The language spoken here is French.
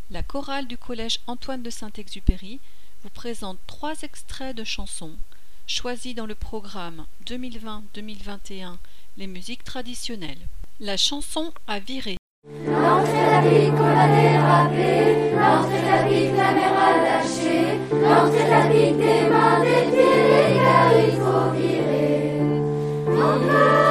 La chorale du collège Antoine de Saint-Exupéry vous présente 3 extraits de chansons choisis dans le programme 2020-2021 Les musiques traditionnelles. La chanson à virer. L'entrée la pique, on a dérapé. L'entrée la pique, la mer a lâché. L'entrée la pique, des mains, des pieds, les gars, il faut virer.